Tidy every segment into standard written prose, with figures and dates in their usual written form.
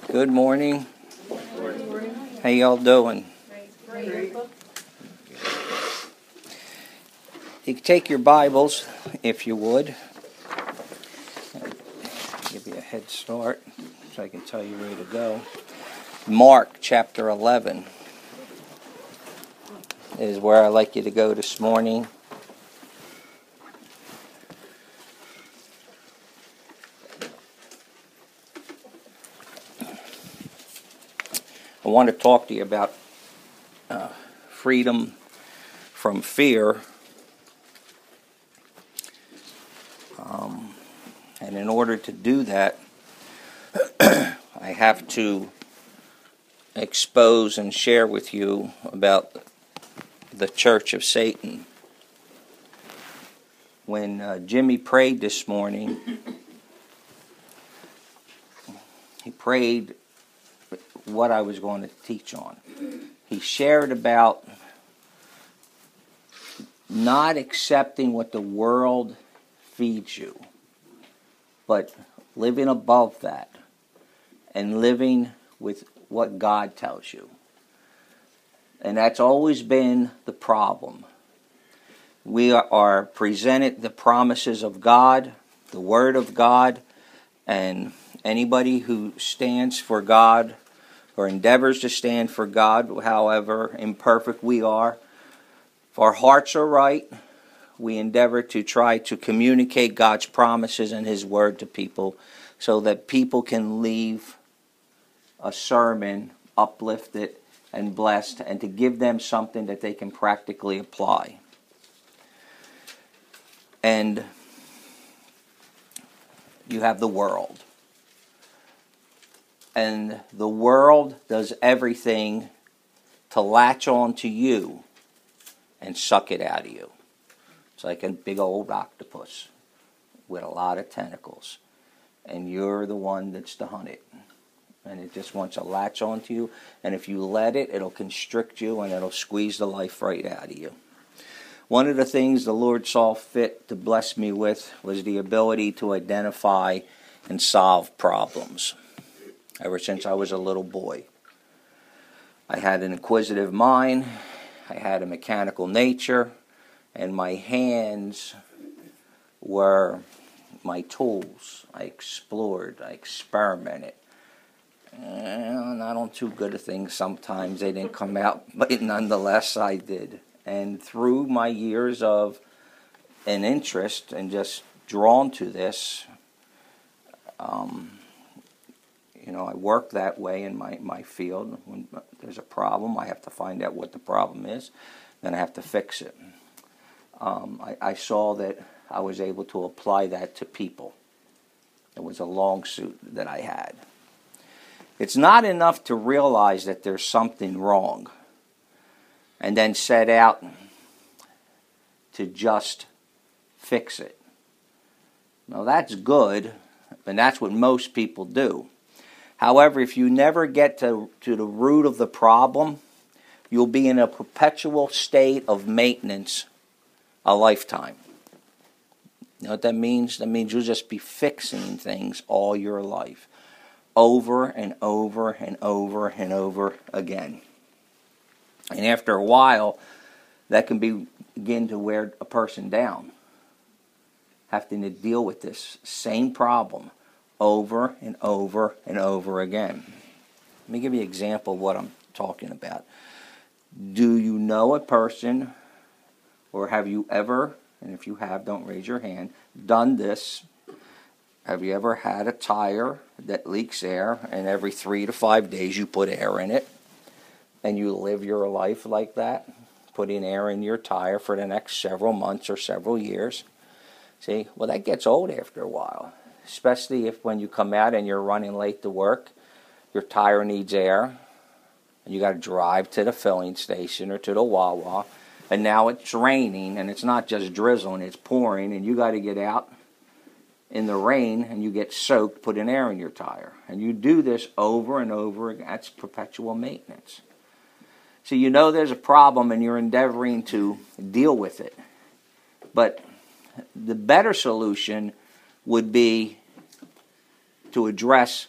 Good morning. How y'all doing? Great. You can take your Bibles, if you would. Give you a head start so I can tell you where to go. Mark chapter 11 is where I'd like you to go this morning. I want to talk to you about freedom from fear. And in order to do that, I have to expose and share with you about the Church of Satan. When Jimmy prayed this morning, he prayed what I was going to teach on. He shared about not accepting what the world feeds you, but living above that and living with what God tells you. And that's always been the problem. We are presented the promises of God, the Word of God, and anybody who stands for God or endeavors to stand for God, however imperfect we are, if our hearts are right, we endeavor to try to communicate God's promises and His Word to people so that people can leave a sermon uplifted and blessed, and to give them something that they can practically apply. And you have the world. And the world does everything to latch on to you and suck it out of you. It's like a big old octopus with a lot of tentacles. And you're the one that's to hunt it. And it just wants to latch onto you. And if you let it, it'll constrict you and it'll squeeze the life right out of you. One of the things the Lord saw fit to bless me with was the ability to identify and solve problems. Ever since I was a little boy, I had an inquisitive mind. I had a mechanical nature. And my hands were my tools. I explored. I experimented. Not on too good of things sometimes. They didn't come out, but nonetheless I did. And through my years of an interest and just drawn to this, I work that way in my field. When there's a problem, I have to find out what the problem is, then I have to fix it. I saw that I was able to apply that to people. It was a long suit that I had. It's not enough to realize that there's something wrong and then set out to just fix it. Now that's good, and that's what most people do. However, if you never get to the root of the problem, you'll be in a perpetual state of maintenance a lifetime. You know what that means? That means you'll just be fixing things all your life, over and over and over and over again. And after a while, that can begin to wear a person down, having to deal with this same problem over and over and over again. Let me give you an example of what I'm talking about. Do you know a person, or have you ever, and if you have, don't raise your hand, done this? Have you ever had a tire that leaks air, and every 3 to 5 days you put air in it, and you live your life like that, putting air in your tire for the next several months or several years? See, well, that gets old after a while, especially if when you come out and you're running late to work, your tire needs air, and you got to drive to the filling station or to the Wawa, and now it's raining, and it's not just drizzling, it's pouring, and you got to get out in the rain, and you get soaked, putting air in your tire. And you do this over and over again. That's perpetual maintenance. So you know there's a problem, and you're endeavoring to deal with it. But the better solution would be to address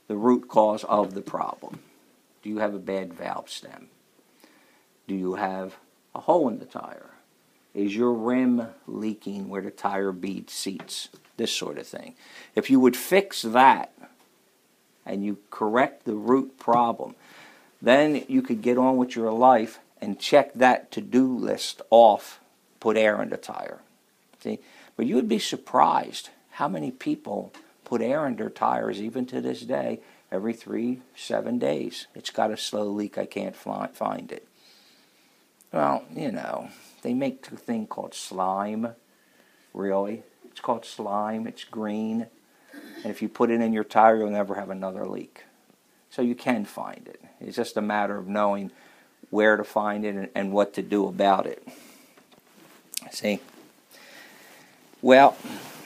the root cause of the problem. Do you have a bad valve stem? Do you have a hole in the tire? Is your rim leaking where the tire bead seats? This sort of thing. If you would fix that and you correct the root problem, then you could get on with your life and check that to-do list off, put air in the tire. See? But you would be surprised how many people put air in their tires, even to this day, every 3-7 days. It's got a slow leak, I can't find it. Well, you know, they make a thing called slime. Really? It's called slime. It's green. And if you put it in your tire, you'll never have another leak. So you can find it. It's just a matter of knowing where to find it and what to do about it. See? Well,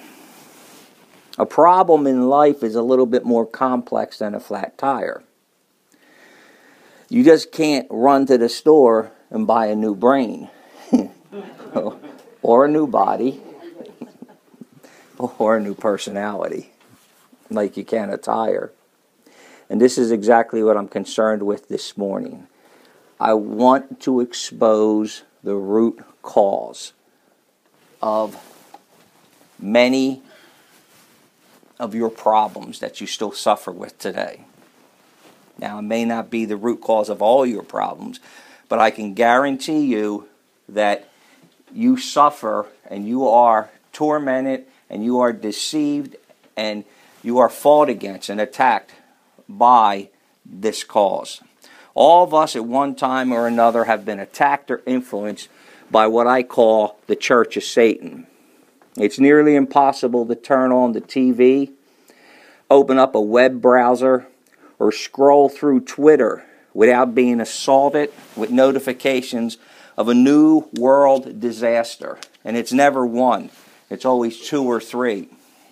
a problem in life is a little bit more complex than a flat tire. You just can't run to the store and buy a new brain or a new body or a new personality like you can a tire. And this is exactly what I'm concerned with this morning. I want to expose the root cause of many of your problems that you still suffer with today. Now, it may not be the root cause of all your problems, but I can guarantee you that you suffer and you are tormented and you are deceived and you are fought against and attacked by this cause. All of us at one time or another have been attacked or influenced by what I call the Church of Satan. It's nearly impossible to turn on the TV, open up a web browser, or scroll through Twitter without being assaulted with notifications of a new world disaster. And it's never one. It's always 2 or 3.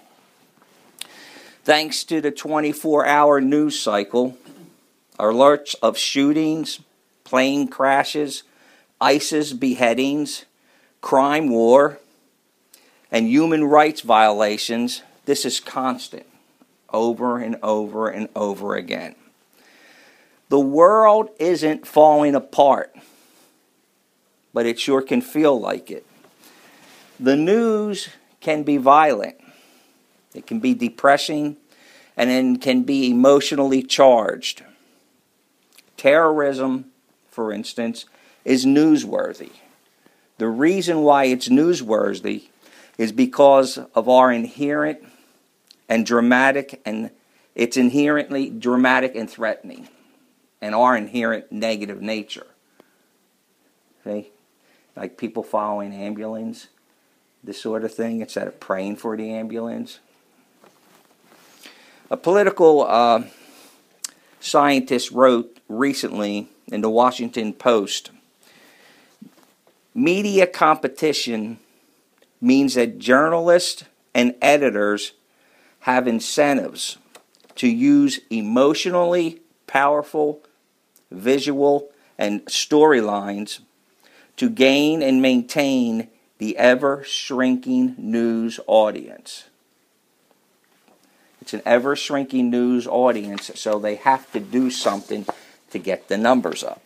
Thanks to the 24-hour news cycle, alerts of shootings, plane crashes, ISIS beheadings, crime war, and human rights violations, this is constant, over and over and over again. The world isn't falling apart, but it sure can feel like it. The news can be violent. It can be depressing, and then can be emotionally charged. Terrorism, for instance, is newsworthy. The reason why it's newsworthy is because of our inherent and dramatic, and it's inherently dramatic and threatening, and our inherent negative nature. See? Like people following ambulance, this sort of thing, instead of praying for the ambulance. A political scientist wrote recently in the Washington Post, media competition means that journalists and editors have incentives to use emotionally powerful visual and storylines to gain and maintain the ever-shrinking news audience. It's an ever-shrinking news audience, so they have to do something to get the numbers up.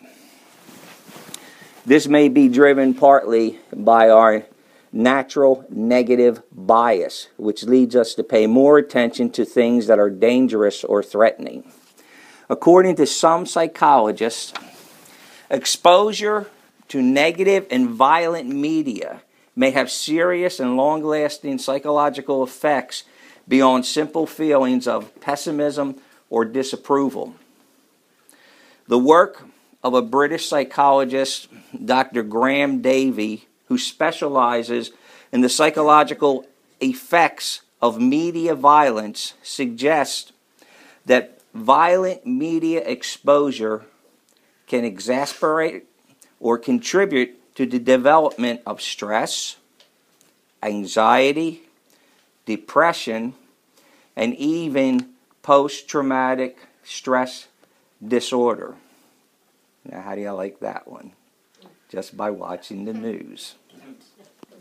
This may be driven partly by our natural negative bias, which leads us to pay more attention to things that are dangerous or threatening. According to some psychologists, exposure to negative and violent media may have serious and long-lasting psychological effects beyond simple feelings of pessimism or disapproval. The work of a British psychologist, Dr. Graham Davey, who specializes in the psychological effects of media violence, suggests that violent media exposure can exacerbate or contribute to the development of stress, anxiety, depression, and even post-traumatic stress disorder. Now, how do you like that one? Just by watching the news.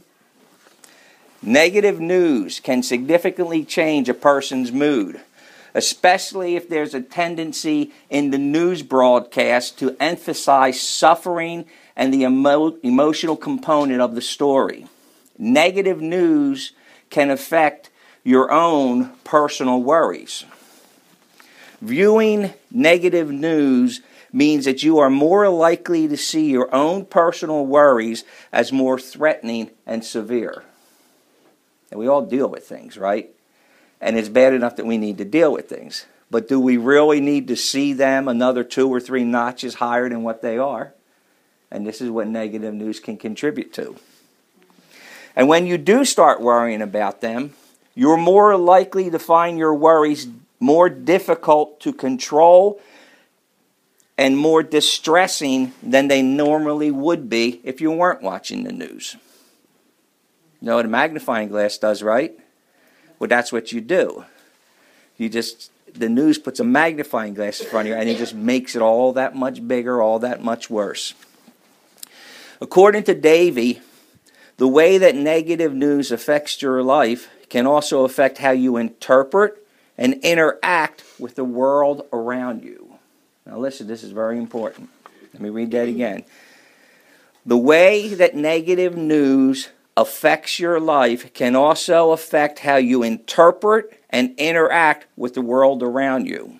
Negative news can significantly change a person's mood. especially if there's a tendency in the news broadcast to emphasize suffering and the emotional component of the story. Negative news can affect your own personal worries. Viewing negative news means that you are more likely to see your own personal worries as more threatening and severe. And we all deal with things, right? And it's bad enough that we need to deal with things. But do we really need to see them another 2 or 3 notches higher than what they are? And this is what negative news can contribute to. And when you do start worrying about them, you're more likely to find your worries more difficult to control and more distressing than they normally would be if you weren't watching the news. You know what a magnifying glass does, right? Well, that's what you do. The news puts a magnifying glass in front of you and it just makes it all that much bigger, all that much worse. According to Davey, the way that negative news affects your life can also affect how you interpret and interact with the world around you. Now listen, this is very important. Let me read that again. The way that negative news affects your life can also affect how you interpret and interact with the world around you.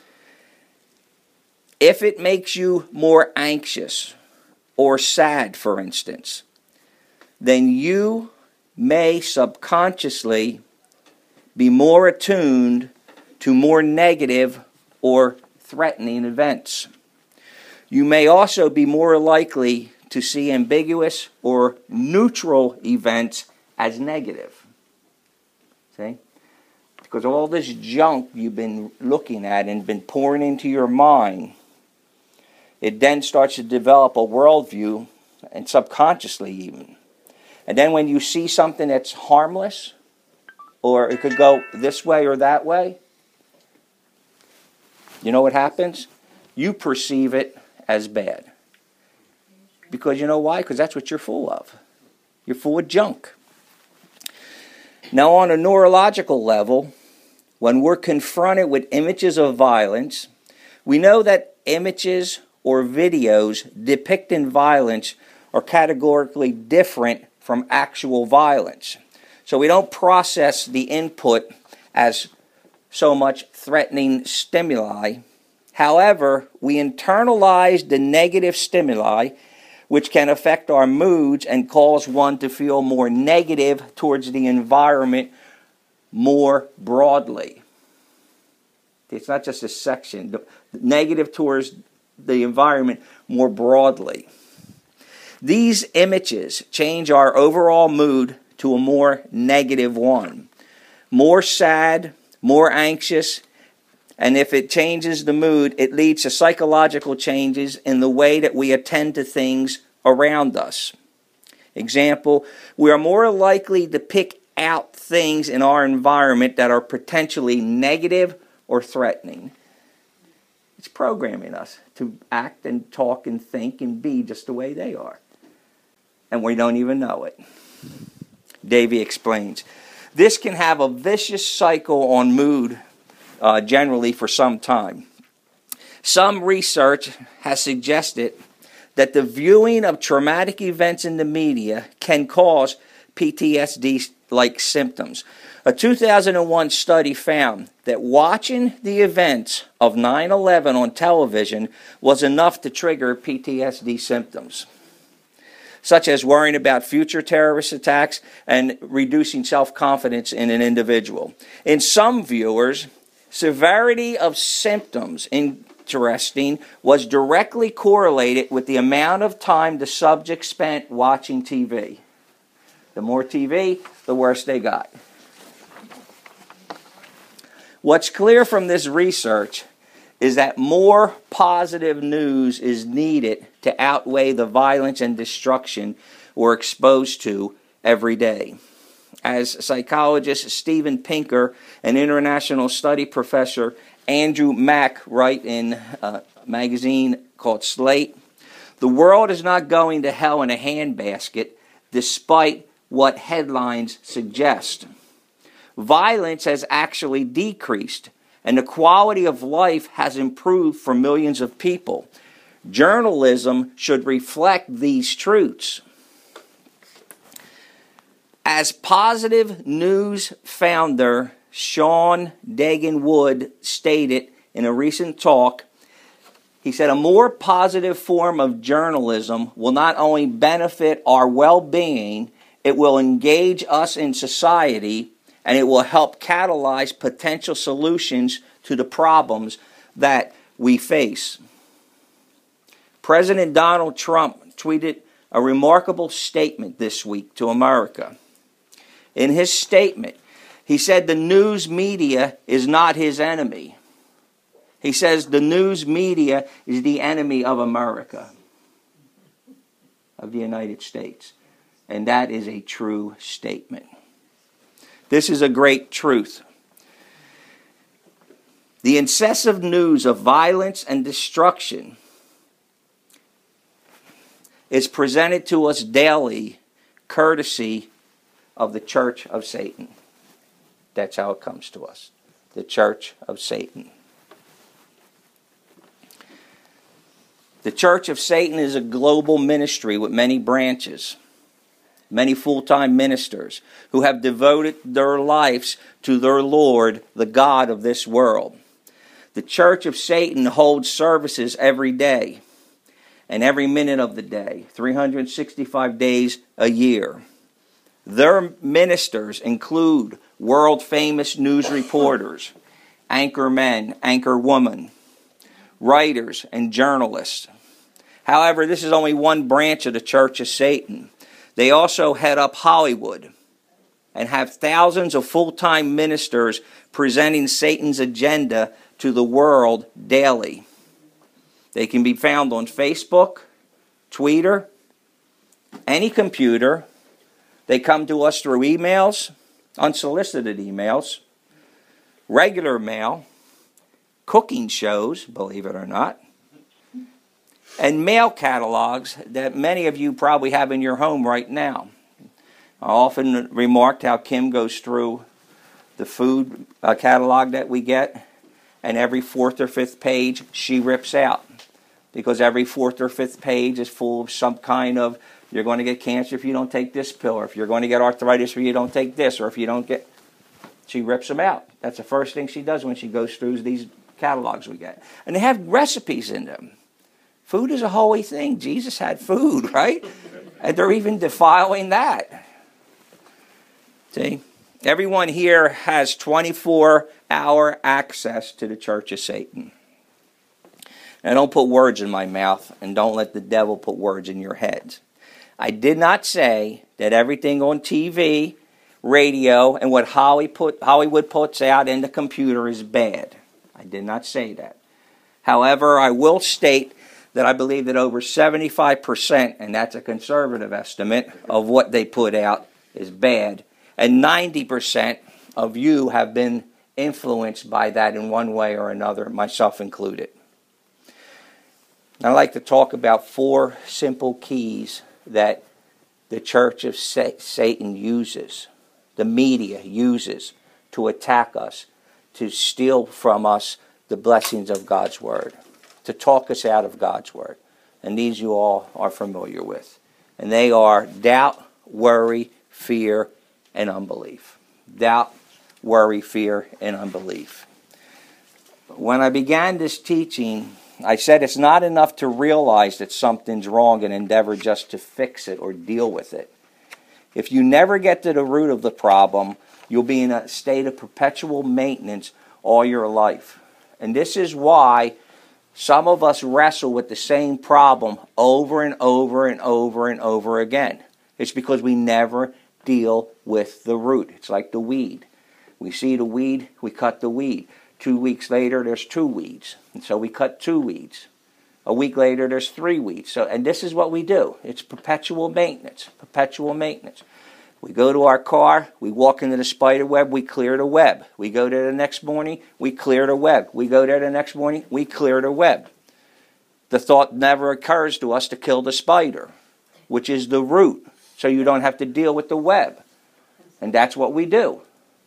If it makes you more anxious or sad, for instance, then you may subconsciously be more attuned to more negative or threatening events. You may also be more likely to see ambiguous or neutral events as negative. See? Because all this junk you've been looking at and been pouring into your mind, it then starts to develop a worldview, and subconsciously even. And then when you see something that's harmless, or it could go this way or that way, you know what happens? You perceive it as bad. Because you know why? Because that's what you're full of. You're full of junk. Now on a neurological level, when we're confronted with images of violence, we know that images or videos depicting violence are categorically different from actual violence. So we don't process the input as so much threatening stimuli. However, we internalize the negative stimuli, which can affect our moods and cause one to feel more negative towards the environment more broadly. It's not just a section. Negative towards the environment more broadly. These images change our overall mood to a more negative one. More sad, more anxious, and if it changes the mood, it leads to psychological changes in the way that we attend to things around us. Example, we are more likely to pick out things in our environment that are potentially negative or threatening. It's programming us to act and talk and think and be just the way they are. And we don't even know it. Davey explains. This can have a vicious cycle on mood generally for some time. Some research has suggested that the viewing of traumatic events in the media can cause PTSD-like symptoms. A 2001 study found that watching the events of 9/11 on television was enough to trigger PTSD symptoms, such as worrying about future terrorist attacks and reducing self-confidence in an individual. In some viewers, severity of symptoms, interesting, was directly correlated with the amount of time the subject spent watching TV. The more TV, the worse they got. What's clear from this research is that more positive news is needed to outweigh the violence and destruction we're exposed to every day. As psychologist Steven Pinker and international study professor Andrew Mack write in a magazine called Slate, the world is not going to hell in a handbasket despite what headlines suggest. Violence has actually decreased, and the quality of life has improved for millions of people. Journalism should reflect these truths. As Positive News founder Sean Dagan-Wood stated in a recent talk, he said, a more positive form of journalism will not only benefit our well-being, it will engage us in society, and it will help catalyze potential solutions to the problems that we face. President Donald Trump tweeted a remarkable statement this week to America. In his statement, he said the news media is not his enemy. He says the news media is the enemy of America, of the United States. And that is a true statement. This is a great truth. The incessant news of violence and destruction is presented to us daily, courtesy of the Church of Satan. That's how it comes to us. The Church of Satan. The Church of Satan is a global ministry with many branches, many full-time ministers who have devoted their lives to their Lord, the God of this world. The Church of Satan holds services every day and every minute of the day, 365 days a year. Their ministers include world-famous news reporters, anchor men, anchor women, writers, and journalists. However, this is only one branch of the Church of Satan. They also head up Hollywood and have thousands of full-time ministers presenting Satan's agenda to the world daily. They can be found on Facebook, Twitter, any computer. They come to us through emails, unsolicited emails, regular mail, cooking shows, believe it or not, and mail catalogs that many of you probably have in your home right now. I often remarked how Kim goes through the food catalog that we get, and every fourth or fifth page she rips out, because every fourth or fifth page is full of some kind of, you're going to get cancer if you don't take this pill, or if you're going to get arthritis if you don't take this, or if you don't get... She rips them out. That's the first thing she does when she goes through these catalogs we get. And they have recipes in them. Food is a holy thing. Jesus had food, right? And they're even defiling that. See? Everyone here has 24-hour access to the Church of Satan. Now, don't put words in my mouth, and don't let the devil put words in your heads. I did not say that everything on TV, radio, and what Hollywood puts out in the computer is bad. I did not say that. However, I will state that I believe that over 75%, and that's a conservative estimate, of what they put out is bad. And 90% of you have been influenced by that in one way or another, myself included. I'd like to talk about 4 simple keys that the Church of Satan uses, the media uses, to attack us, to steal from us the blessings of God's Word, to talk us out of God's Word. And these you all are familiar with. And they are doubt, worry, fear, and unbelief. Doubt, worry, fear, and unbelief. When I began this teaching, I said it's not enough to realize that something's wrong and endeavor just to fix it or deal with it. If you never get to the root of the problem, you'll be in a state of perpetual maintenance all your life. And this is why some of us wrestle with the same problem over and over and over and over again. It's because we never deal with the root. It's like the weed. We see the weed, we cut the weed. 2 weeks later, there's 2 weeds. And so we cut 2 weeds. A week later, there's 3 weeds. And this is what we do. It's perpetual maintenance. Perpetual maintenance. We go to our car, we walk into the spider web, we clear the web. We go there the next morning, we clear the web. We go there the next morning, we clear the web. The thought never occurs to us to kill the spider, which is the root, so you don't have to deal with the web. And that's what we do.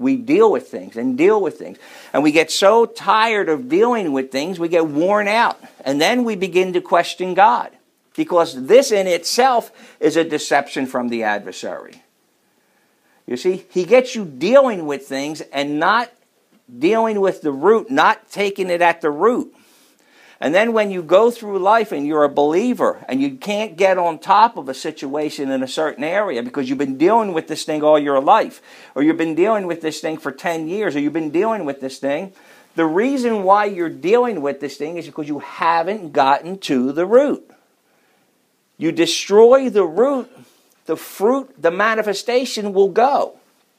We deal with things and deal with things. And we get so tired of dealing with things, we get worn out. And then we begin to question God. Because this in itself is a deception from the adversary. You see, he gets you dealing with things and not dealing with the root, not taking it at the root. And then when you go through life and you're a believer and you can't get on top of a situation in a certain area because you've been dealing with this thing all your life, or you've been dealing with this thing for 10 years, or you've been dealing with this thing, the reason why you're dealing with this thing is because you haven't gotten to the root. You destroy the root, the fruit, the manifestation will go.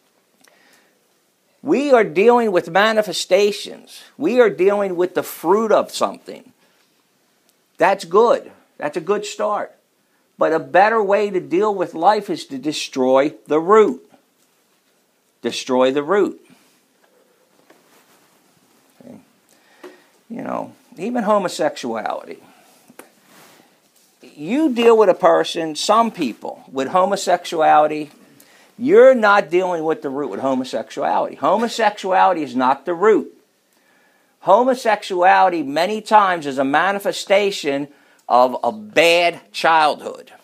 We are dealing with manifestations. We are dealing with the fruit of something. That's good. That's a good start. But a better way to deal with life is to destroy the root. Destroy the root. Okay. You know, even homosexuality. You deal with a person, some people, with homosexuality, you're not dealing with the root with homosexuality. Homosexuality is not the root. Homosexuality many times is a manifestation of a bad childhood.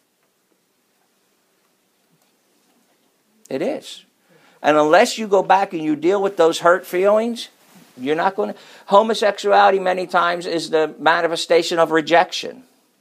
It is. And unless you go back and you deal with those hurt feelings, you're not going to... Homosexuality many times is the manifestation of rejection.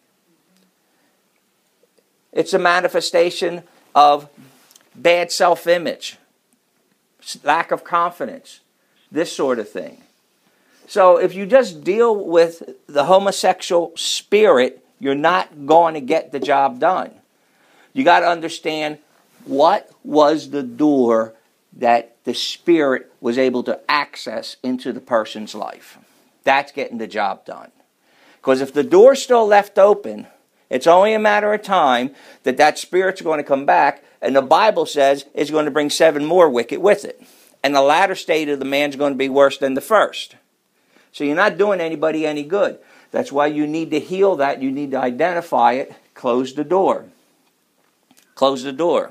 It's a manifestation of bad self-image, lack of confidence, this sort of thing. So if you just deal with the homosexual spirit, you're not going to get the job done. You got to understand what was the door that the spirit was able to access into the person's life. That's getting the job done. Because if the door's still left open, it's only a matter of time that that spirit's going to come back, and the Bible says it's going to bring 7 more wicked with it. And the latter state of the man's going to be worse than the first. So you're not doing anybody any good. That's why you need to heal that. You need to identify it. Close the door. Close the door.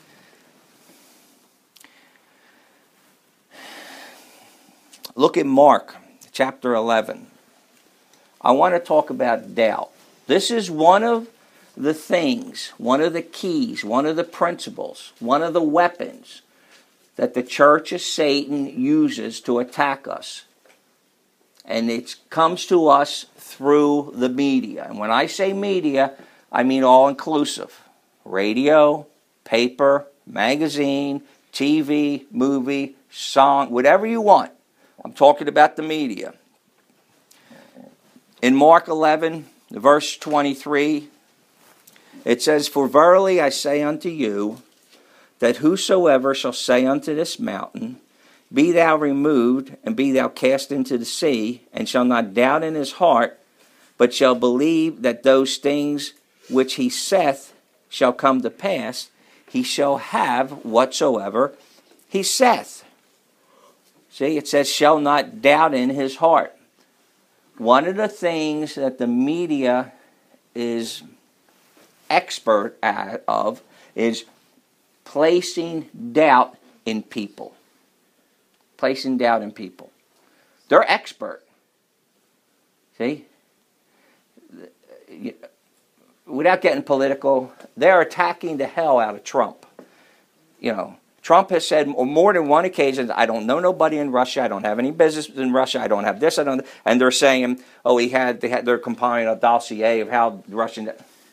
Look at Mark chapter 11. I want to talk about doubt. This is one of the things, one of the keys, one of the principles, one of the weapons that the church of Satan uses to attack us. And it comes to us through the media. And when I say media, I mean all-inclusive. Radio, paper, magazine, TV, movie, song, whatever you want. I'm talking about the media. In Mark 11, verse 23, it says, "For verily I say unto you, that whosoever shall say unto this mountain, Be thou removed, and be thou cast into the sea, and shall not doubt in his heart, but shall believe that those things which he saith shall come to pass, he shall have whatsoever he saith." See, it says, shall not doubt in his heart. One of the things that the media is expert of is placing doubt in people. Placing doubt in people. They're expert. See? Without getting political, they're attacking the hell out of Trump. You know, Trump has said on more than one occasion, I don't know nobody in Russia, I don't have any business in Russia, I don't have this, I don't, and they're saying, oh, they're compiling a dossier of how the Russian...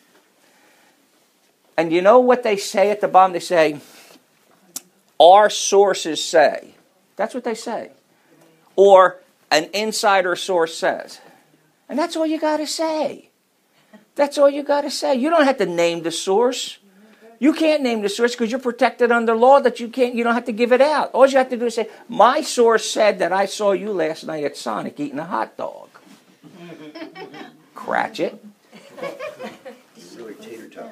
And you know what they say at the bottom? They say, our sources say. That's what they say. Or an insider source says. And that's all you got to say. That's all you got to say. You don't have to name the source. You can't name the source because you're protected under law that you don't have to give it out. All you have to do is say, my source said that I saw you last night at Sonic eating a hot dog. Cratchit. Really tater tots.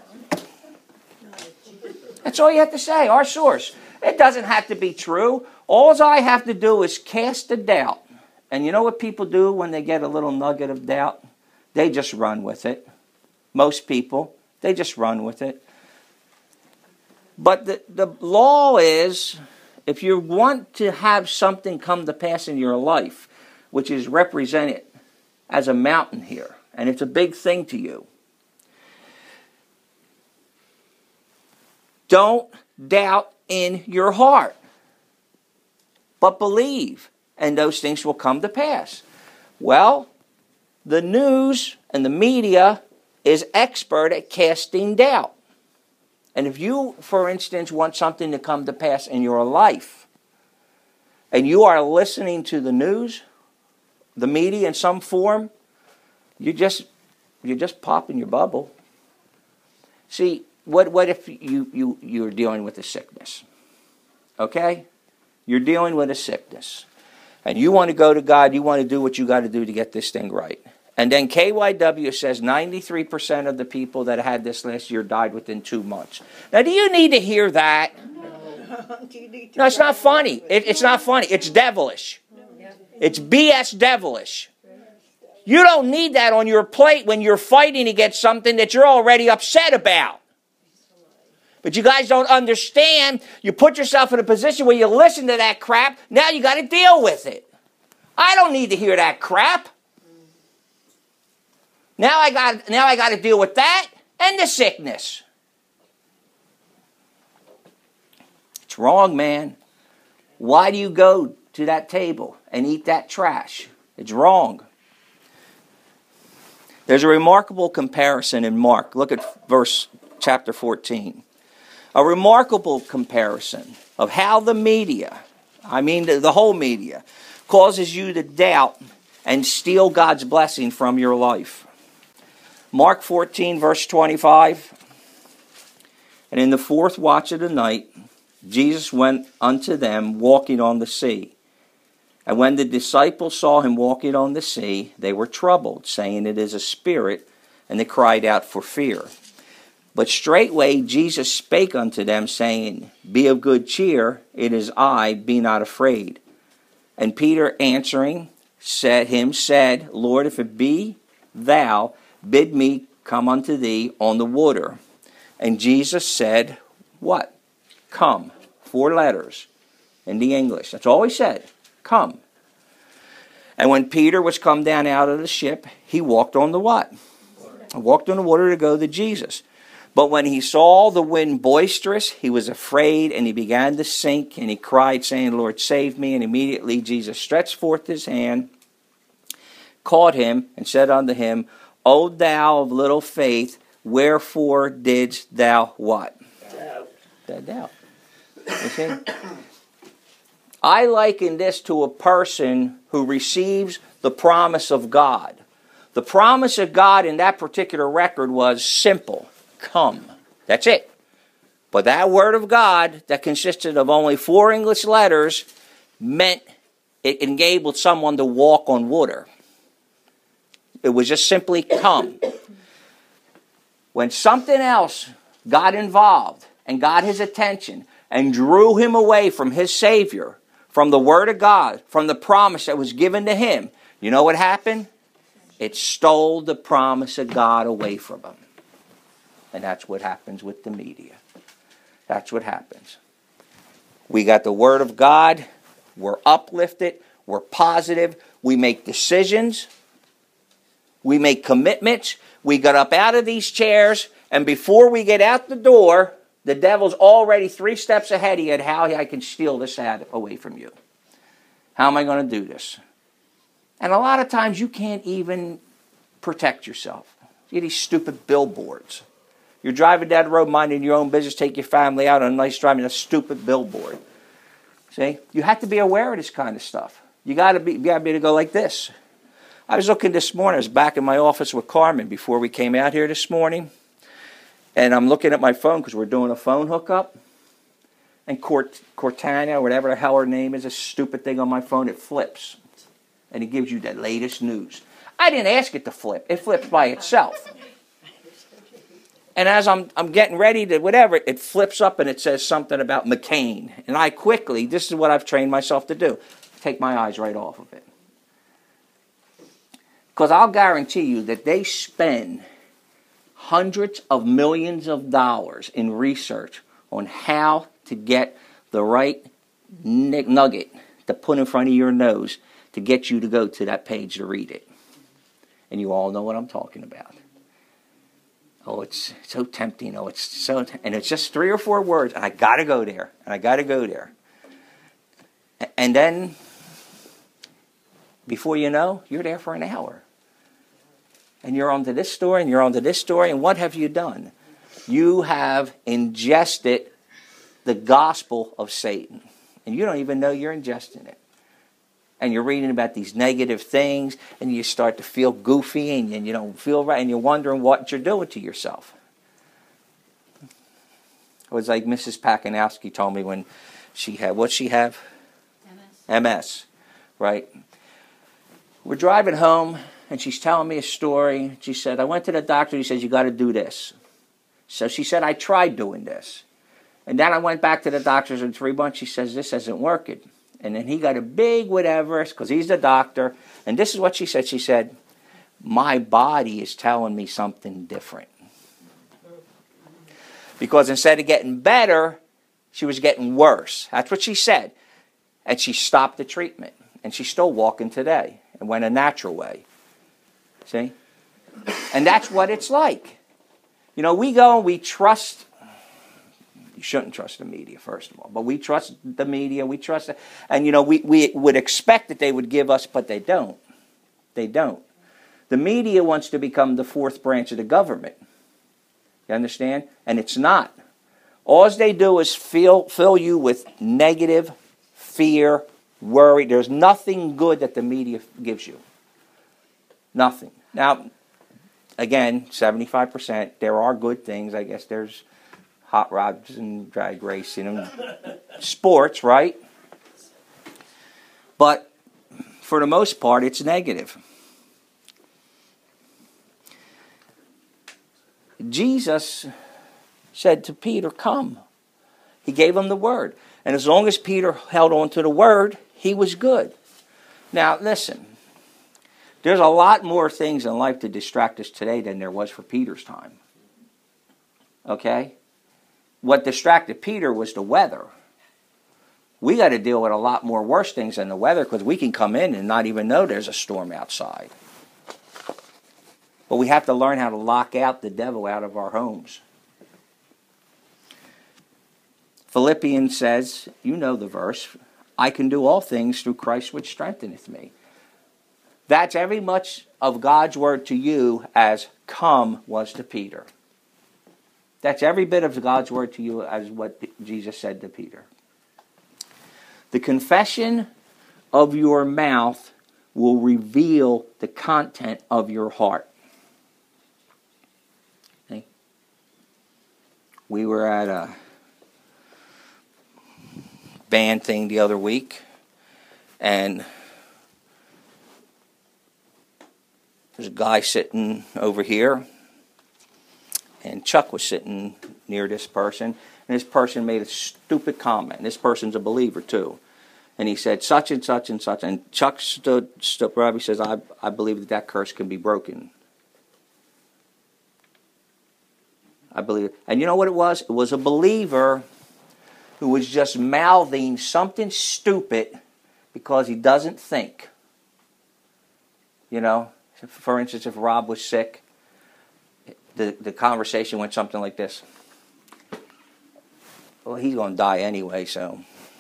That's all you have to say, our source. It doesn't have to be true. All I have to do is cast a doubt. And you know what people do when they get a little nugget of doubt? They just run with it. Most people, they just run with it. But the law is, if you want to have something come to pass in your life, which is represented as a mountain here, and it's a big thing to you, don't doubt in your heart, but believe, and those things will come to pass. Well, the news and the media is expert at casting doubt. And if you, for instance, want something to come to pass in your life, and you are listening to the news, the media in some form, you're just popping your bubble. See, what if you're dealing with a sickness? Okay? You're dealing with a sickness. And you want to go to God, you want to do what you got to do to get this thing right. And then KYW says 93% of the people that had this last year died within 2 months. Now, do you need to hear that? No, it's not funny. It's not funny. It's devilish. It's BS devilish. You don't need that on your plate when you're fighting against something that you're already upset about. But you guys don't understand. You put yourself in a position where you listen to that crap. Now you got to deal with it. I don't need to hear that crap. Now I got to deal with that and the sickness. It's wrong, man. Why do you go to that table and eat that trash? It's wrong. There's a remarkable comparison in Mark. Look at chapter 14. A remarkable comparison of how the media, I mean the whole media, causes you to doubt and steal God's blessing from your life. Mark 14, verse 25. And in the 4th watch of the night, Jesus went unto them walking on the sea. And when the disciples saw him walking on the sea, they were troubled, saying, It is a spirit, and they cried out for fear. But straightway Jesus spake unto them, saying, Be of good cheer, it is I, be not afraid. And Peter answering said, Lord, if it be thou, bid me come unto thee on the water. And Jesus said, what? Come. 4 letters in the English. That's all he said. Come. And when Peter was come down out of the ship, he walked on the what? He walked on the water to go to Jesus. But when he saw the wind boisterous, he was afraid, and he began to sink, and he cried, saying, Lord, save me. And immediately Jesus stretched forth his hand, caught him, and said unto him, O thou of little faith, wherefore didst thou what? Doubt. You see? I liken this to a person who receives the promise of God. The promise of God in that particular record was simple. Come. That's it. But that word of God that consisted of only 4 English letters meant it enabled someone to walk on water. It was just simply come. When something else got involved and got his attention and drew him away from his Savior, from the Word of God, from the promise that was given to him, you know what happened? It stole the promise of God away from him. And that's what happens with the media. That's what happens. We got the Word of God. We're uplifted. We're positive. We make decisions. We make commitments. We got up out of these chairs. And before we get out the door, the devil's already 3 steps ahead of you at how I can steal this away from you. How am I going to do this? And a lot of times you can't even protect yourself. You get these stupid billboards. You're driving down the road minding your own business, take your family out on a nice drive in a stupid billboard. See? You have to be aware of this kind of stuff. You got to be able to go like this. I was looking this morning. I was back in my office with Carmen before we came out here this morning. And I'm looking at my phone because we're doing a phone hookup. And Cortana, whatever the hell her name is, a stupid thing on my phone, it flips. And it gives you the latest news. I didn't ask it to flip. It flips by itself. And as I'm getting ready to whatever, it flips up and it says something about McCain. And I quickly, this is what I've trained myself to do, take my eyes right off of it. Because I'll guarantee you that they spend hundreds of millions of dollars in research on how to get the right nugget to put in front of your nose to get you to go to that page to read it. And you all know what I'm talking about. Oh, it's so tempting. Oh, it's so, and it's just 3 or 4 words, and I got to go there, and I got to go there. And then, before you know, you're there for an hour. And you're on to this story, and you're on to this story, and what have you done? You have ingested the gospel of Satan, and you don't even know you're ingesting it. And you're reading about these negative things, and you start to feel goofy, and you don't feel right, and you're wondering what you're doing to yourself. It was like Mrs. Pakinowski told me when she had, what'd she have? MS, right? We're driving home, and she's telling me a story. She said, I went to the doctor, he says, you got to do this. So she said, I tried doing this. And then I went back to the doctors in 3 months. She says, this isn't working. And then he got a big whatever, because he's the doctor. And this is what she said. She said, my body is telling me something different. Because instead of getting better, she was getting worse. That's what she said. And she stopped the treatment. And she's still walking today. And went a natural way. See? And that's what it's like. You know, we go and we trust. You shouldn't trust the media, first of all. But we trust the media. We trust it. And, you know, we would expect that they would give us, but they don't. They don't. The media wants to become the 4th branch of the government. You understand? And it's not. All they do is fill you with negative, fear, worry. There's nothing good that the media gives you. Nothing. Now, again, 75%, there are good things. I guess there's hot rods and drag racing and sports, right? But for the most part, it's negative. Jesus said to Peter, come. He gave him the word. And as long as Peter held on to the word, he was good. Now, listen. There's a lot more things in life to distract us today than there was for Peter's time. Okay? What distracted Peter was the weather. We got to deal with a lot more worse things than the weather, because we can come in and not even know there's a storm outside. But we have to learn how to lock out the devil out of our homes. Philippians says, you know the verse, I can do all things through Christ which strengtheneth me. That's every much of God's word to you as come was to Peter. That's every bit of God's word to you as what Jesus said to Peter. The confession of your mouth will reveal the content of your heart. Okay? We were at a band thing the other week, and there's a guy sitting over here, and Chuck was sitting near this person, and this person made a stupid comment. This person's a believer too. And he said, such and such and such. And Chuck stood up, he says, I believe that curse can be broken. I believe it. And you know what it was? It was a believer who was just mouthing something stupid because he doesn't think. You know? For instance, if Rob was sick, the conversation went something like this. Well, he's going to die anyway, so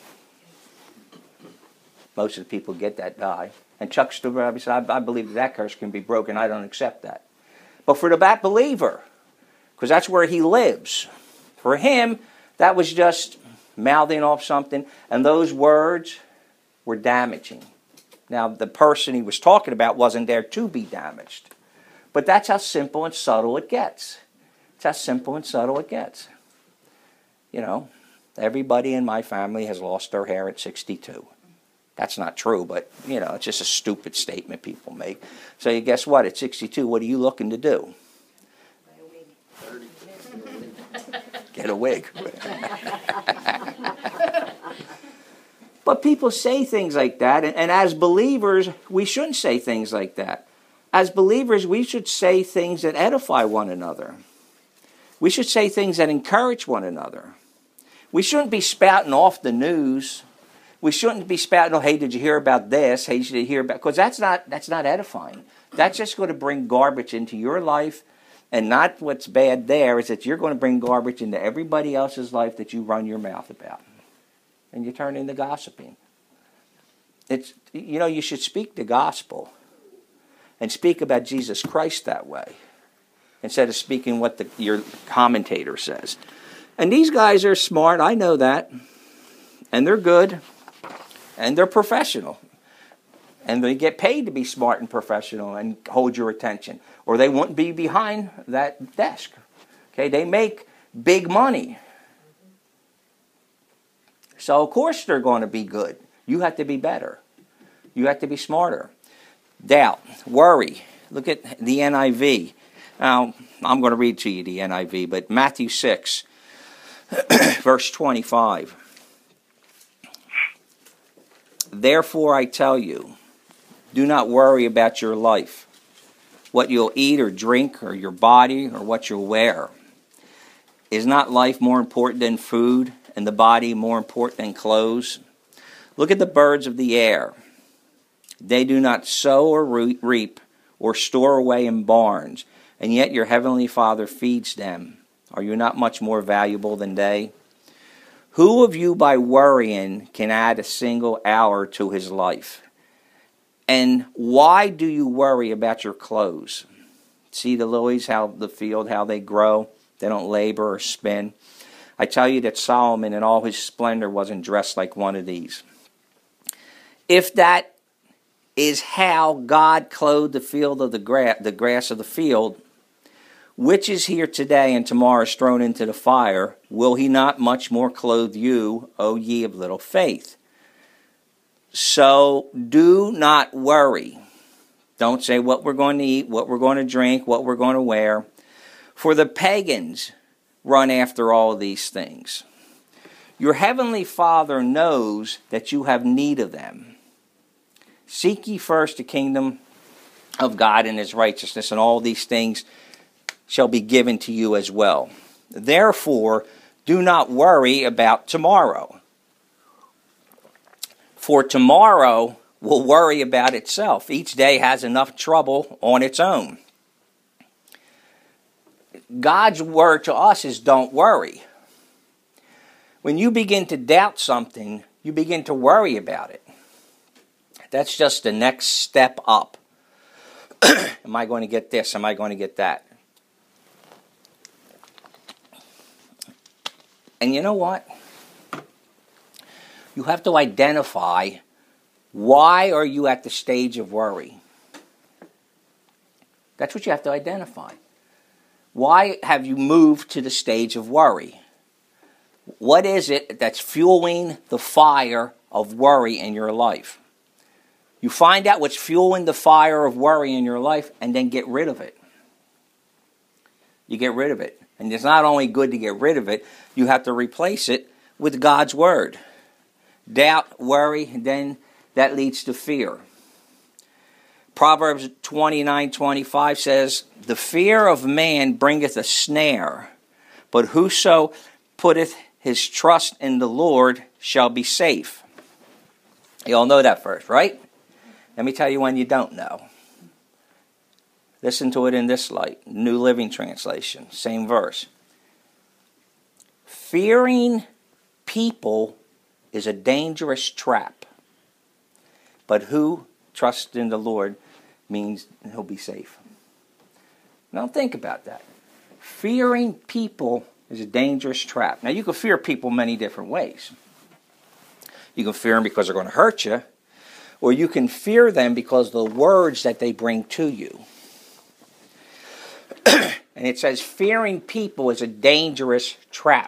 most of the people get that die. And Chuck stood up and said, I believe that curse can be broken. I don't accept that. But for that believer, because that's where he lives, for him, that was just mouthing off something, and those words were damaging. Now, the person he was talking about wasn't there to be damaged. But that's how simple and subtle it gets. It's how simple and subtle it gets. You know, everybody in my family has lost their hair at 62. That's not true, but, you know, it's just a stupid statement people make. So you guess what? At 62, what are you looking to do? Get a wig. But people say things like that, and as believers, we shouldn't say things like that. As believers, we should say things that edify one another. We should say things that encourage one another. We shouldn't be spouting off the news. We shouldn't be spouting, oh, hey, did you hear about this? Hey, did you hear about... Because that's not edifying. That's just going to bring garbage into your life. And not what's bad there is that you're going to bring garbage into everybody else's life that you run your mouth about. And you turn into gossiping. It's, you should speak the gospel and speak about Jesus Christ that way instead of speaking what your commentator says. And these guys are smart, I know that. And they're good. And they're professional. And they get paid to be smart and professional and hold your attention. Or they wouldn't be behind that desk. Okay, they make big money. So of course they're going to be good. You have to be better. You have to be smarter. Doubt, worry. Look at the NIV. Now, I'm going to read to you the NIV, but Matthew 6, verse 25. Therefore I tell you, do not worry about your life, what you'll eat or drink, or your body, or what you'll wear. Is not life more important than food, and the body more important than clothes? Look at the birds of the air. They do not sow or reap or store away in barns, and yet your heavenly Father feeds them. Are you not much more valuable than they? Who of you by worrying can add a single hour to his life? And why do you worry about your clothes? See the lilies, the field, how they grow? They don't labor or spin. I tell you that Solomon in all his splendor wasn't dressed like one of these. If that is how God clothed the field of the grass of the field, which is here today and tomorrow is thrown into the fire, will he not much more clothe you, O ye of little faith? So do not worry. Don't say what we're going to eat, what we're going to drink, what we're going to wear. For the pagans run after all these things. Your heavenly Father knows that you have need of them. Seek ye first the kingdom of God and his righteousness, and all these things shall be given to you as well. Therefore, do not worry about tomorrow. For tomorrow will worry about itself. Each day has enough trouble on its own. God's word to us is don't worry. When you begin to doubt something, you begin to worry about it. That's just the next step up. Am I going to get this? Am I going to get that? And you know what? You have to identify, why are you at the stage of worry? That's what you have to identify. Why have you moved to the stage of worry? What is it that's fueling the fire of worry in your life? You find out what's fueling the fire of worry in your life and then get rid of it. You get rid of it. And it's not only good to get rid of it, you have to replace it with God's word. Doubt, worry, then that leads to fear. Proverbs 29:25 says, the fear of man bringeth a snare, but whoso putteth his trust in the Lord shall be safe. You all know that verse, right? Let me tell you when you don't know. Listen to it in this light. New Living Translation. Same verse. Fearing people is a dangerous trap. But who trusts in the Lord means he'll be safe. Now think about that. Fearing people is a dangerous trap. Now you can fear people many different ways. You can fear them because they're going to hurt you. Or you can fear them because of the words that they bring to you. And it says fearing people is a dangerous trap.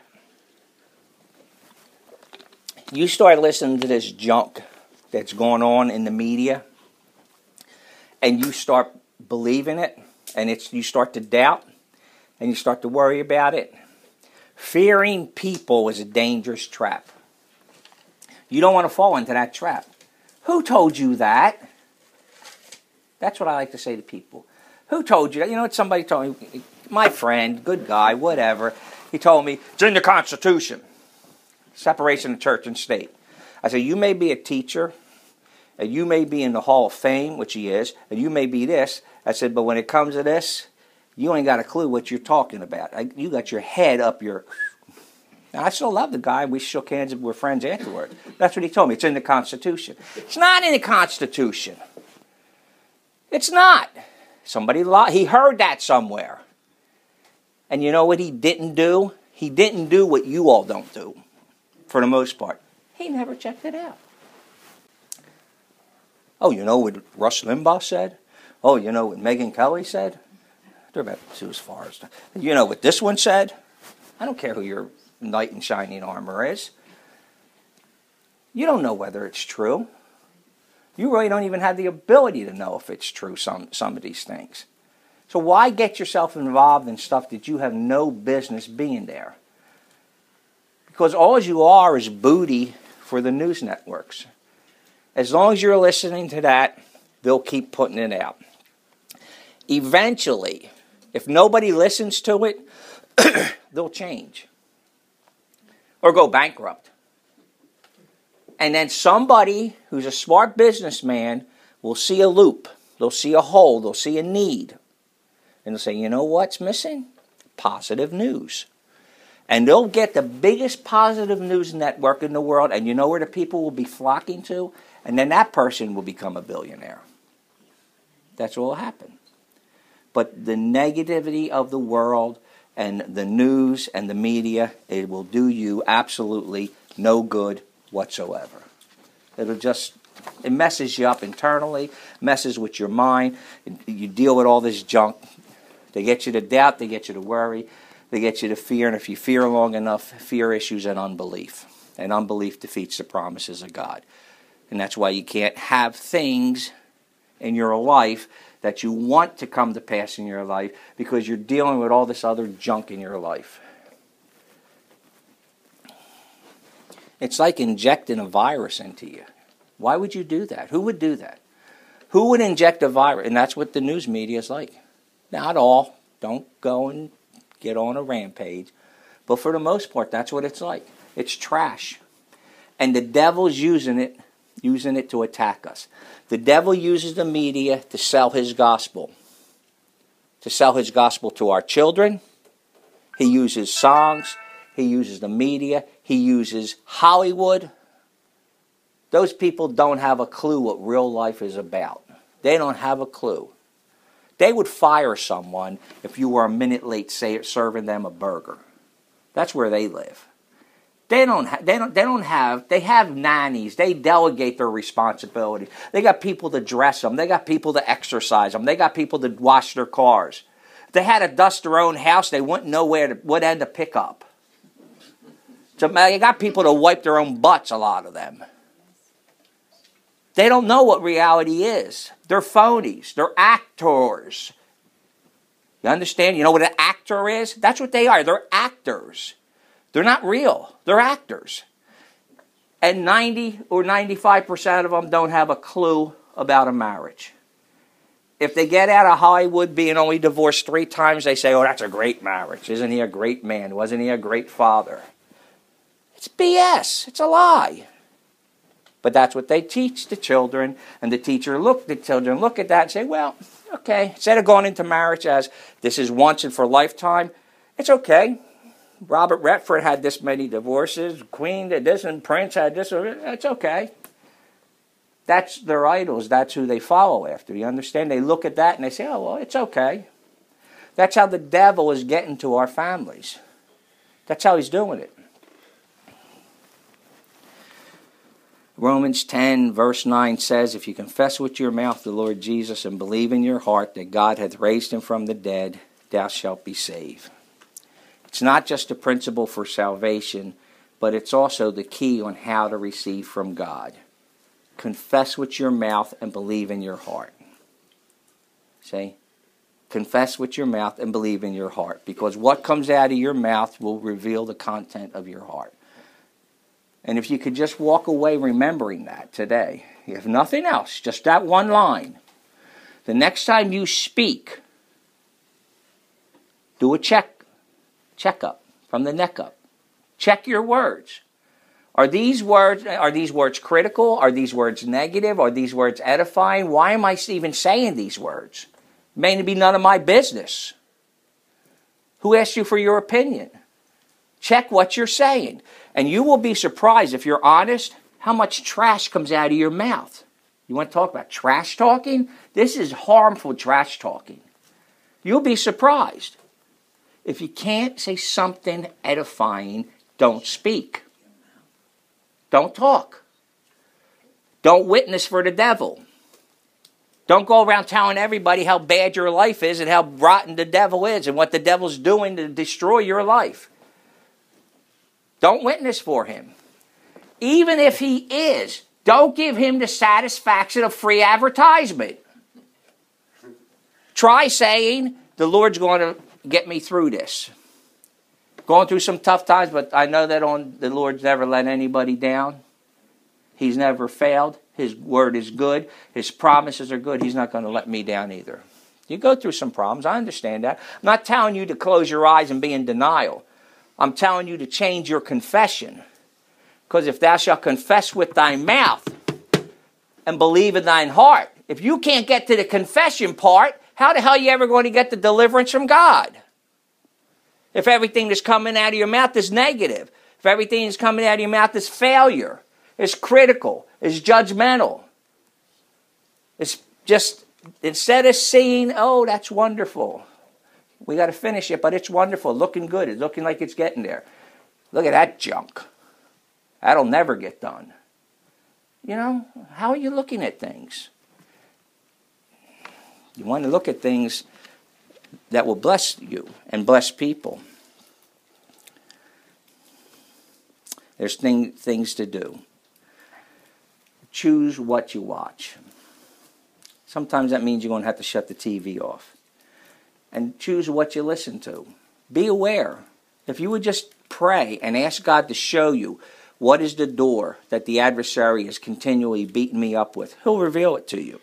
You start listening to this junk that's going on in the media, and you start believing it, and you start to doubt, and you start to worry about it. Fearing people is a dangerous trap. You don't want to fall into that trap. Who told you that? That's what I like to say to people. Who told you that? You know what somebody told me? My friend, good guy, whatever. He told me, it's in the Constitution. Separation of church and state. I said, you may be a teacher, and you may be in the Hall of Fame, which he is, and you may be this. I said, but when it comes to this, you ain't got a clue what you're talking about. You got your head up your... Now, I still love the guy. We shook hands and we're friends afterward. That's what he told me. It's in the Constitution. It's not in the Constitution. It's not. Somebody lied. He heard that somewhere. And you know what he didn't do? He didn't do what you all don't do, for the most part. He never checked it out. Oh, you know what Rush Limbaugh said? Oh, you know what Megyn Kelly said? They're about two as far as... You know what this one said? I don't care who your knight in shining armor is. You don't know whether it's true. You really don't even have the ability to know if it's true, some of these things. So why get yourself involved in stuff that you have no business being there? Because all you are is booty for the news networks. As long as you're listening to that, they'll keep putting it out. Eventually, if nobody listens to it, they'll change. Or go bankrupt. And then somebody who's a smart businessman will see a loop. They'll see a hole. They'll see a need. And they'll say, you know what's missing? Positive news. And they'll get the biggest positive news network in the world. And you know where the people will be flocking to? And then that person will become a billionaire. That's what will happen. But the negativity of the world and the news and the media, it will do you absolutely no good whatsoever. It messes you up internally, messes with your mind. You deal with all this junk. They get you to doubt, they get you to worry, they get you to fear. And if you fear long enough, fear issues and unbelief. And unbelief defeats the promises of God. And that's why you can't have things in your life that you want to come to pass in your life, because you're dealing with all this other junk in your life. It's like injecting a virus into you. Why would you do that? Who would do that? Who would inject a virus? And that's what the news media is like. Not all. Don't go and get on a rampage. But for the most part, that's what it's like. It's trash. And the devil's using it to attack us. The devil uses the media to sell his gospel. To sell his gospel to our children. He uses songs. He uses the media. He uses Hollywood. Those people don't have a clue what real life is about. They don't have a clue. They would fire someone if you were a minute late serving them a burger. That's where they live. They have nannies. They delegate their responsibility. They got people to dress them. They got people to exercise them. They got people to wash their cars. If they had to dust their own house, they wouldn't know what end to pick up. So they got people to wipe their own butts, a lot of them. They don't know what reality is. They're phonies. They're actors. You understand? You know what an actor is? That's what they are. They're actors. They're not real. They're actors. And 90 or 95% of them don't have a clue about a marriage. If they get out of Hollywood being only divorced 3 times, they say, oh, that's a great marriage. Isn't he a great man? Wasn't he a great father? It's BS. It's a lie. But that's what they teach the children. And the children look at that and say, well, okay. Instead of going into marriage as this is once and for a lifetime, it's okay. Robert Redford had this many divorces. Queen did this, and Prince had this. It's okay. That's their idols. That's who they follow after. You understand? They look at that and they say, oh, well, it's okay. That's how the devil is getting to our families. That's how he's doing it. Romans 10 verse 9 says, if you confess with your mouth the Lord Jesus and believe in your heart that God hath raised him from the dead, thou shalt be saved. It's not just a principle for salvation, but it's also the key on how to receive from God. Confess with your mouth and believe in your heart. See? Confess with your mouth and believe in your heart. Because what comes out of your mouth will reveal the content of your heart. And if you could just walk away remembering that today, if nothing else, just that one line, the next time you speak, do a checkup from the neck up. Check your words. Are these words critical? Are these words negative? Are these words edifying? Why am I even saying these words? It may be none of my business. Who asked you for your opinion? Check what you're saying. And you will be surprised, if you're honest, how much trash comes out of your mouth. You want to talk about trash talking? This is harmful trash talking. You'll be surprised. If you can't say something edifying, don't speak. Don't talk. Don't witness for the devil. Don't go around telling everybody how bad your life is and how rotten the devil is and what the devil's doing to destroy your life. Don't witness for him. Even if he is, don't give him the satisfaction of free advertisement. Try saying, the Lord's going to get me through this. Going through some tough times, but I know that the Lord's never let anybody down. He's never failed. His word is good. His promises are good. He's not going to let me down either. You go through some problems. I understand that. I'm not telling you to close your eyes and be in denial. I'm telling you to change your confession. Because if thou shalt confess with thy mouth and believe in thine heart, if you can't get to the confession part, how the hell are you ever going to get the deliverance from God? If everything that's coming out of your mouth is negative, if everything that's coming out of your mouth is failure, is critical, is judgmental, it's just, instead of saying, oh, that's wonderful, we got to finish it, but it's wonderful, looking good, it's looking like it's getting there. Look at that junk. That'll never get done. You know, how are you looking at things? You want to look at things that will bless you and bless people. There's things to do. Choose what you watch. Sometimes that means you're going to have to shut the TV off. And choose what you listen to. Be aware. If you would just pray and ask God to show you what is the door that the adversary is continually beating me up with, He'll reveal it to you.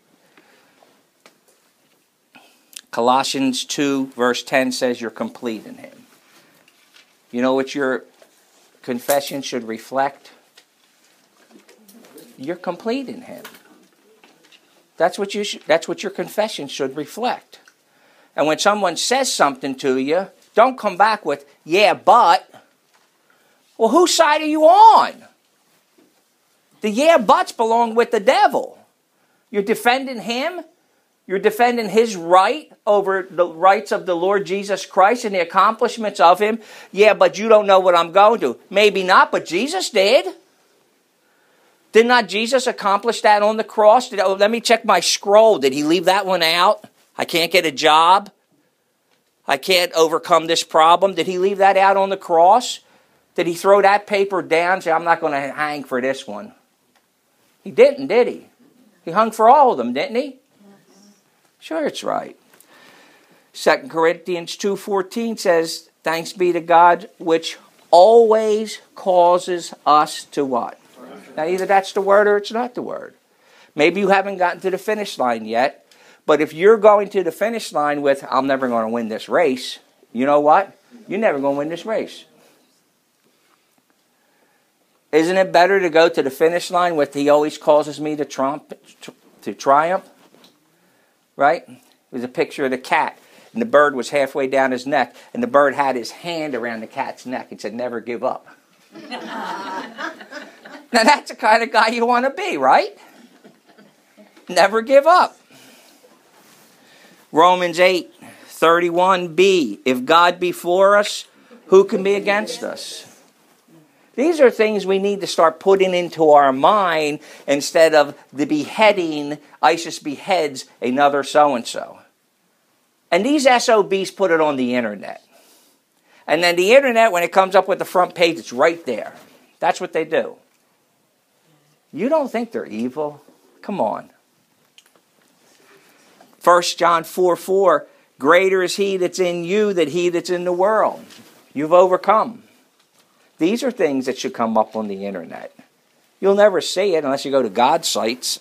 Colossians 2 verse 10 says you're complete in Him. You know what your confession should reflect? You're complete in Him. That's what your confession should reflect. And when someone says something to you, don't come back with, yeah, but. Well, whose side are you on? The yeah, buts belong with the devil. You're defending him. You're defending his right over the rights of the Lord Jesus Christ and the accomplishments of Him. Yeah, but you don't know what I'm going to. Maybe not, but Jesus did. Did not Jesus accomplish that on the cross? Let me check my scroll. Did He leave that one out? I can't get a job. I can't overcome this problem. Did He leave that out on the cross? Did He throw that paper down and say, I'm not going to hang for this one? He didn't, did He? He hung for all of them, didn't He? Sure, it's right. 2 Corinthians 2:14 says, thanks be to God, which always causes us to what? Now, either that's the word or it's not the word. Maybe you haven't gotten to the finish line yet, but if you're going to the finish line with, I'm never going to win this race, you know what? You're never going to win this race. Isn't it better to go to the finish line with, He always causes me to triumph? Right? It was a picture of the cat, and the bird was halfway down his neck, and the bird had his hand around the cat's neck and said, never give up. Now that's the kind of guy you want to be, right? Never give up. Romans 8:31b, if God be for us, who can be against us? These are things we need to start putting into our mind instead of the beheading, ISIS beheads another so-and-so. And these SOBs put it on the internet. And then the internet, when it comes up with the front page, it's right there. That's what they do. You don't think they're evil? Come on. 1 John 4:4, greater is He that's in you than he that's in the world. You've overcome. These are things that should come up on the internet. You'll never see it unless you go to God's sites.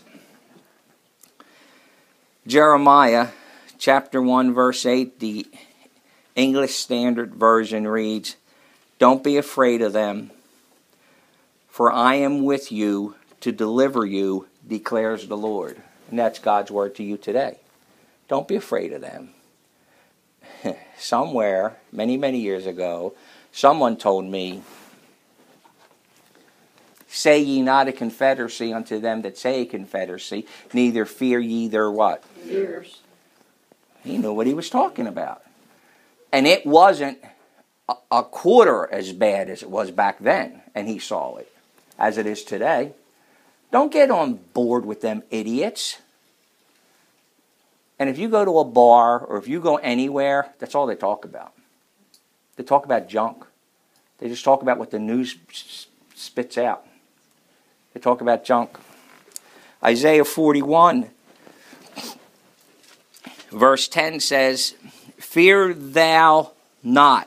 Jeremiah chapter 1 verse 8, the English Standard Version reads, don't be afraid of them, For I am with you to deliver you, declares the Lord. And that's God's word to you today. Don't be afraid of them. Somewhere, many, many years ago, someone told me, say ye not a confederacy unto them that say a confederacy, neither fear ye their what? Fears. He knew what he was talking about. And it wasn't a quarter as bad as it was back then, and he saw it, as it is today. Don't get on board with them idiots. And if you go to a bar or if you go anywhere, that's all they talk about. They talk about junk. They just talk about what the news spits out. They talk about junk. Isaiah 41, verse 10 says, Fear thou not,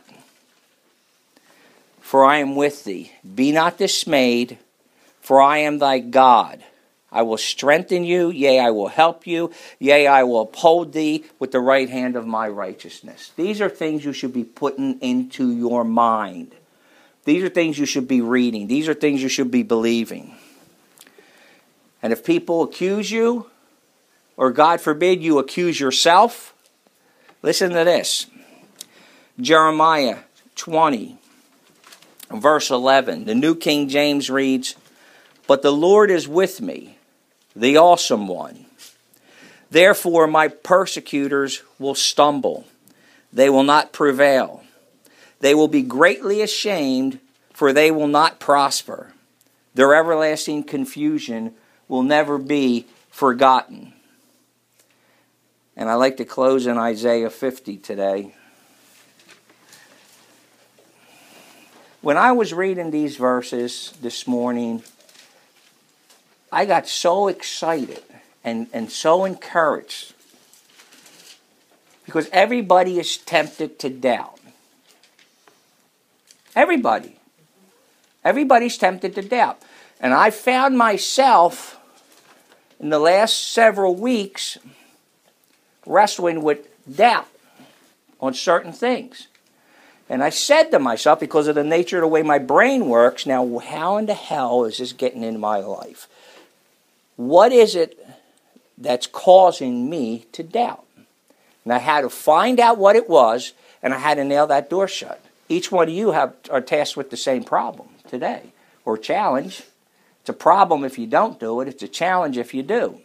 for I am with thee. Be not dismayed, for I am thy God. I will strengthen you, yea, I will help you, yea, I will uphold thee with the right hand of my righteousness. These are things you should be putting into your mind. These are things you should be reading. These are things you should be believing. And if people accuse you, or God forbid you accuse yourself, listen to this. Jeremiah 20, verse 11. The New King James reads, But the Lord is with me, the awesome one. Therefore my persecutors will stumble. They will not prevail. They will be greatly ashamed, for they will not prosper. Their everlasting confusion will never be forgotten. And I like to close in Isaiah 50 today. When I was reading these verses this morning, I got so excited and so encouraged. Because everybody is tempted to doubt. Everybody. Everybody's tempted to doubt. And I found myself in the last several weeks wrestling with doubt on certain things. And I said to myself, because of the nature of the way my brain works, now how in the hell is this getting into my life? What is it that's causing me to doubt? And I had to find out what it was, and I had to nail that door shut. Each one of you are tasked with the same problem today, or challenge. It's a problem if you don't do it. It's a challenge if you do.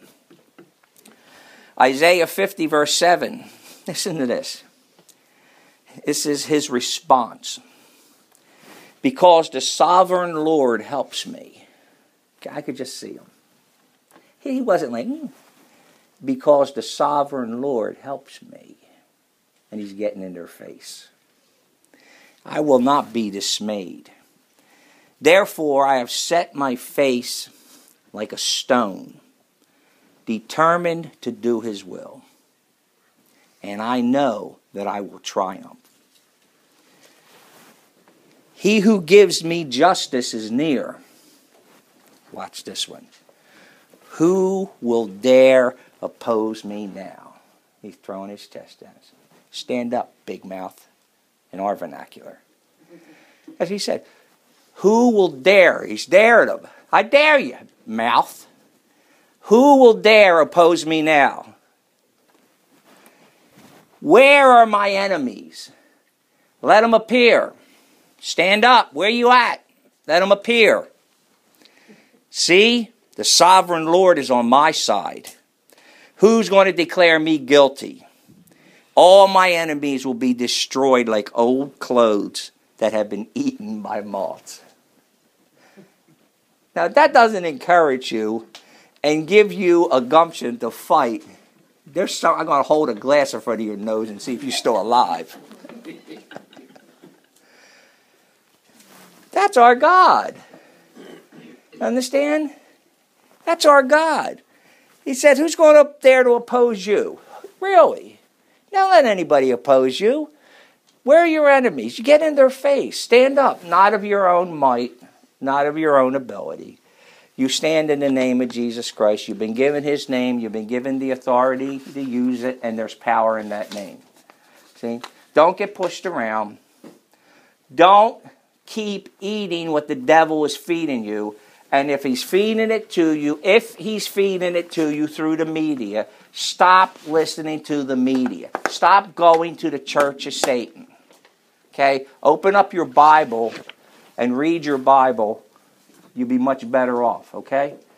Isaiah 50, verse 7. Listen to this. This is his response. Because the sovereign Lord helps me. I could just see him. He wasn't like, because the sovereign Lord helps me. And he's getting in their face. I will not be dismayed. Therefore, I have set my face like a stone, determined to do his will. And I know that I will triumph. He who gives me justice is near. Watch this one. Who will dare oppose me now? He's throwing his chest down. Stand up, big mouth, in our vernacular. As he said, who will dare? He's dared them. I dare you, mouth. Who will dare oppose me now? Where are my enemies? Let them appear. Stand up. Where you at? Let them appear. See? The sovereign Lord is on my side. Who's going to declare me guilty? All my enemies will be destroyed like old clothes that have been eaten by moths. Now, if that doesn't encourage you and give you a gumption to fight, I'm going to hold a glass in front of your nose and see if you're still alive. That's our God. Understand? That's our God. He said, who's going up there to oppose you? Really? Don't let anybody oppose you. Where are your enemies? You get in their face. Stand up. Not of your own might, not of your own ability. You stand in the name of Jesus Christ. You've been given his name. You've been given the authority to use it, and there's power in that name. See? Don't get pushed around. Don't keep eating what the devil is feeding you. And if he's feeding it to you, through the media, stop listening to the media. Stop going to the church of Satan. Okay? Open up your Bible and read your Bible. You'll be much better off, okay?